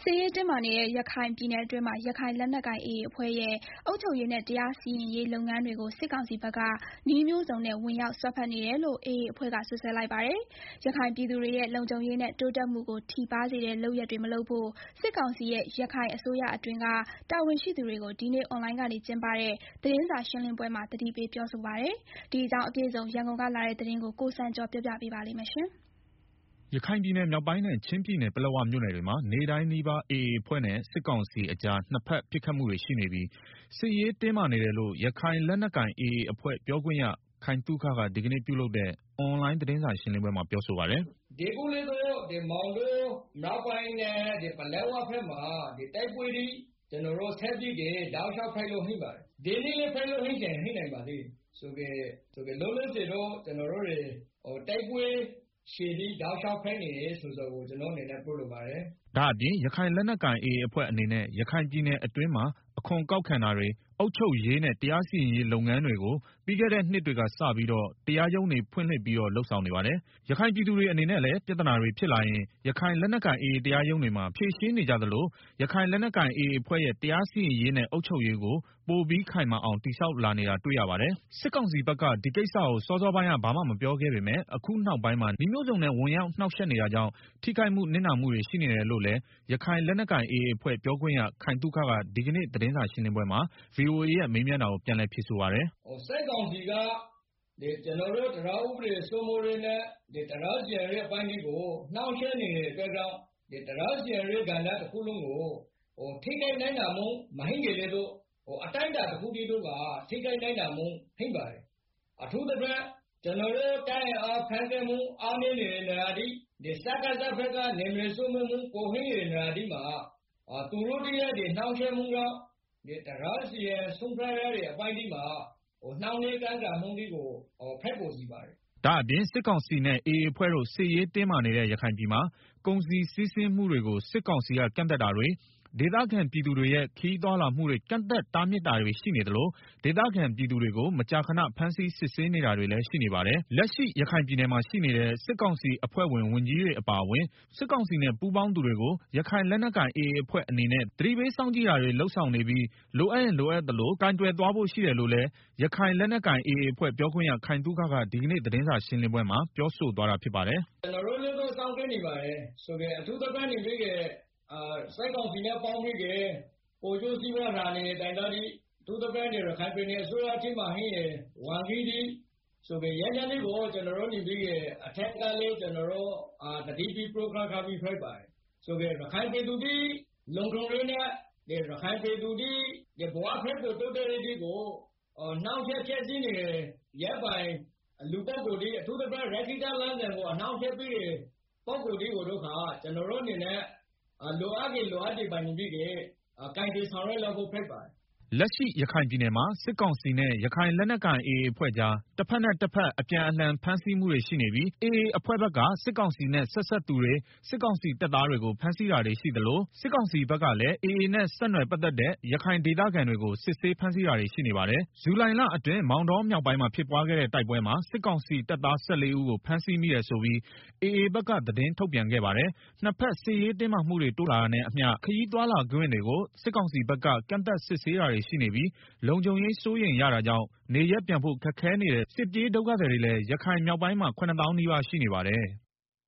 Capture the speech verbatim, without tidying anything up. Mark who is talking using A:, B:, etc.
A: စစ်ရေးတင်းမာနေတဲ့ရခိုင်ပြည်နယ်အတွင်းမှာရခိုင်လက်နက်ကိုင် အေအေ အဖွဲ့ရဲ့အုပ်ချုပ်ရေးနဲ့တရားစီရင်ရေးလုပ်ငန်းတွေကိုစစ်ကောင်စီဘက်ကနည်းမျိုးစုံနဲ့ဝင်ရောက်စွက်ဖက်နေတယ်လို့ အေအေ အဖွဲ့ကစွပ်စွဲလိုက်ပါတယ်။ ရခိုင်ပြည်သူတွေရဲ့လုံခြုံရေးနဲ့တိုးတက်မှုကိုထိပါးစေတဲ့လုပ်ရပ်တွေမလုပ်ဖို့စစ်ကောင်စီရဲ့ရခိုင်အစိုးရအတွင်းကတာဝန်ရှိသူတွေကိုဒီနေ့အွန်လိုင်းကနေကျင်းပတဲ့သတင်းစာရှင်းလင်းပွဲမှာသတိပေးပြောဆိုပါတယ်။ ဒီအကြောင်းအပြည့်အစုံရန်ကုန်ကလာတဲ့သတင်းကိုကိုစံကျော်ပြောပြပေးပါမယ်။
B: ရခိုင်ပြည်နယ်မြောက်ပိုင်းနဲ့ချင်းပြည်နယ်ပလက်ဝမြို့နယ်တွေမှာနေ့တိုင်းနီးပါး အေအေ အဖွဲ့နဲ့စစ်ကောင်စီအကြားနှစ်ဘက်ပစ်ခတ်မှုတွေရှိနေပြီးစစ်ရေးတင်းမာနေတယ်လို့ရခိုင်လက်နက်ကိုင် အေအေ အဖွဲ့ပြောခွင့်ရခိုင်သုခကဒီကနေ့ပြုလုပ်တဲ့အွန်လိုင်းသတင်းစာရှင်းလင်းပွဲမှာပြောဆိုပါတယ်
C: ။ “ဒီခုလေးတော့ဒီမောင်တောမြောက်ပိုင်းနဲ့ဒီပလက်ဝဘက်မှာဒီတိုက်ပွဲတွေကျွန်တော်တို့ဆက်ပြီးတယ်တောက်လျှောက်ဖိုက်လို့ဟိပါတယ်ဒီနေ့လည်းဖိုက်လို့ဟိချင်ဟိနိုင်ပါသေးတယ်ဆိုကြဆိုကြလုံးလုံးစေတော့ကျွန်တော်တို့တွေဟိုတိုက်ပွဲရှည်ပြီးတောက်လျှောက်ဖိုက်နေတယ်ဆိုတော့ကိုကျွန်တော်အနေနဲ့ပြောလိုပါတယ်။
B: ” ဒါ့အပြင်ရခိုင်လက်နက်ကိုင် အေအေ အဖွဲ့အနေနဲ့ရခိုင်ပြည်နယ်အတွင်းမှာအခွန်ကောက်ခံတာတွေအုပ်ချုပ်ရေးနဲ့တရားစီရင်ရေးလုပ်ငန်းတွေကိုပြီးခဲ့တဲ့နှစ်တွေကစပြီးတော့တရားရုံးတွေဖွင့်လှစ်ပြီးတော့လုပ်ဆောင်နေပါတယ်။ ရခိုင်ပြည်သူတွေအနေနဲ့လည်းပြဿနာတွေဖြစ်လာရင်ရခိုင်လက်နက်ကိုင် အေအေ တရားရုံးတွေမှာဖြေရှင်းနေကြသလိုရခိုင်လက်နက်ကိုင် အေအေ အဖွဲ့ရဲ့တရားစီရင်ရေးနဲ့အုပ်ချုပ်ရေးကိုပိုပြီးခိုင်မာအောင်တည်ဆောက်လာနေတာတွေ့ရပါတယ်။ စစ်ကောင်စီဘက်ကဒီကိစ္စကိုစောစောပိုင်းကဘာမှမပြောခဲ့ပေမဲ့အခုနောက်ပိုင်းမှာနည်းမျိုးစုံနဲ့ဝင်ရောက်နှောက်ယှက်နေတာကြောင့်ထိခိုက်မှုနစ်နာမှုတွေရှိနေတယ်လို့လည်းရခိုင်လက်နက်ကိုင် အေအေ အဖွဲ့ပြောခွင့်ရခိုင်သုခကဒီကနေ့သတင်းစာရှင်းလင်းပွဲမှာဗွီအိုအေရဲ့မေးမြန်းတာကိုပြန်လည်ဖြေဆိုပါတယ်
C: ။ “စစ်ကောင်စီကဒီကျွန်တော်တို့တရားဥပဒေစိုးမိုးရေးနဲ့ဒီတရားစီရင်ရေးအပိုင်းတွေကိုနှောက်ယှက်နေတဲ့အတွက်ကြောင့်ဒီတရားစီရင်ရေးကဏ္ဍတစ်ခုလုံးကိုဟိုထိခိုက်နိုင်တာမှုမဟိကြလေတော့ဟိုအတိုင်းအတာတစ်ခုတည်းတို့ကထိခိုက်နိုင်တာမှုဟိပါတယ်အထူးသဖြင့်ကျွန်တော်တို့တိုင်းအားဖန်တီးမှုအားနည်းနေတဲ့နေရာဒီဒီစက္ကစဘက်ကနေမြေစုမှုမှုကိုဟိနေတဲ့နေရာဒီမှာအာသူတို့တည်းရဲ့ဒီနှောက်ယှက်မှုကြောင့်ဒီတရားစီရင်ဆုံးဖြတ်ရတဲ့အပိုင်းဒီမှာဟိုနှောင့်နှေးကြန့်ကြာမှုတွေကိုဟိုဖက်ပေါ်စီပါတယ်။
B: ” ဒါ့အပြင်စစ်ကောင်စီနဲ့ အေအေ အဖွဲ့တို့စစ်ရေးတင်းမာနေတဲ့ရခိုင်ပြည်မှာကုန်စည်စီးဆင်းမှုတွေကိုစစ်ကောင်စီကကန့်သတ်တာတွေဒေသခံပြည်သူတွေရဲ့ခရီးသွားလာမှုတွေကန့်သတ်တားမြစ်တာတွေရှိနေသလိုဒေသခံပြည်သူတွေကိုမကြာခဏဖမ်းဆီးစစ်ဆေးနေတာတွေလည်းရှိနေပါတယ်။ လက်ရှိရခိုင်ပြည်နယ်မှာရှိနေတဲ့စစ်ကောင်စီအဖွဲ့ဝင်ဝန်ကြီးတွေအပါအဝင်စစ်ကောင်စီနဲ့ပူးပေါင်းသူတွေကိုရခိုင်လက်နက်ကိုင် အေအေ အဖွဲ့အနေနဲ့သတိပေးစောင့်ကြည့်တာတွေလုပ်ဆောင်နေပြီးလိုအပ်ရင်လိုအပ်သလိုကိုင်တွယ်သွားဖို့ရှိတယ်လို့လည်းရခိုင်လက်နက်ကိုင် အေအေ အဖွဲ့ပြောခွင့်ရခိုင်သုခကဒီကနေ့သတင်းစာရှင်းလင်းပွဲမှာပြောဆိုသွားတာဖြစ်ပါတယ်
C: ။ “ကျွန်တော်တို့လည်းတော့စောင့်ကြည့်နေပါတယ်ဆိုကြအထူးသဖြင့်နေပြီးကအာစစ်ကောင်စီနဲ့ပေါင်းပြီးကပိုကျိုးစီးပွားလာနေတဲ့တိုင်သားဒီအထူးသဖြင့်ရခိုင်ပြည်နယ်အစိုးရအထိမှဟိရဝန်ကြီးဒီဆိုကြရန်ရန်လေးကိုကျွန်တော်တို့နေပြီးကအထက်ကလေးကျွန်တော်တို့အာတတိပ program ခါပြီးဖိုက်ပါတယ်ဆိုကြရခိုင်ပြည်သူဒီလုံခြုံရေးနဲ့ဒီရခိုင်ပြည်သူဒီဒီဘဝဖက်ကိုတိုးတက်ရေးဒီကိုနှောင့်ယှက်ဖျက်ဆီးနေရပ်ပိုင်လူပုဂ္ဂိုလ်ဒီအထူးသဖြင့်ရခိတလမ်းစဉ်ကိုအနှောင့်အယှက်ပေးတဲ့ပုဂ္ဂိုလ်တွေကိုတို့ခါကျွန်တော်တို့အနေနဲ့လိုအပ်ကြလိုအပ်တဲ့ပိုင်ပြီးကကိုင်တွယ်ဆောင်ရွက်လောက်ဖို့ဖိတ်ပါတယ်။”
B: လက်ရှိရခိုင်ပြည်နယ်မှာစစ်ကောင်စီနဲ့ရခိုင်လက်နက်ကိုင် အေအေ အဖွဲ့ကြားတဘက်နဲ့တဘက်အပြန်အလှန်ဖမ်းဆီးမှုတွေရှိနေပြီး အေအေ အဖွဲ့ဘက်ကစစ်ကောင်စီနဲ့ဆက်စပ်သူတွေစစ်ကောင်စီတပ်သားတွေကိုဖမ်းဆီးတာတွေရှိသလိုစစ်ကောင်စီဘက်ကလည်း အေအေ နဲ့ဆက်နွယ်ပတ်သက်တဲ့ရခိုင်ဒေသခံတွေကိုစစ်ဆေးဖမ်းဆီးတာတွေရှိနေပါတယ်။ ဇူလိုင်လအတွင်းမောင်တောမြောက်ပိုင်းမှာဖြစ်ပွားခဲ့တဲ့တိုက်ပွဲမှာစစ်ကောင်စီတပ်သား ၁၄ ဦးကိုဖမ်းဆီးမိတယ်ဆိုပြီး အေအေ ဘက်ကသတင်းထုတ်ပြန်ခဲ့ပါတယ်။ နှစ်ဘက်စစ်ရေးတင်းမာမှုတွေတိုးလာတာနဲ့အမျှခရီးသွားလာခွင့်တွေကိုစစ်ကောင်စီဘက်ကကန့်သတ်စစ်ဆေးတာတွေရှိနေပြီးလုံခြုံရေးစိုးရိမ်ရတာကြောင့်နေရပ်ပြန်ဖို့ခက်ခဲနေတဲ့စစ်ပြေးဒုက္ခသည်တွေလည်းရခိုင်မြောက်ပိုင်းမှာခုနှစ်သောင်းနီးပါးရှိနေပါတယ်။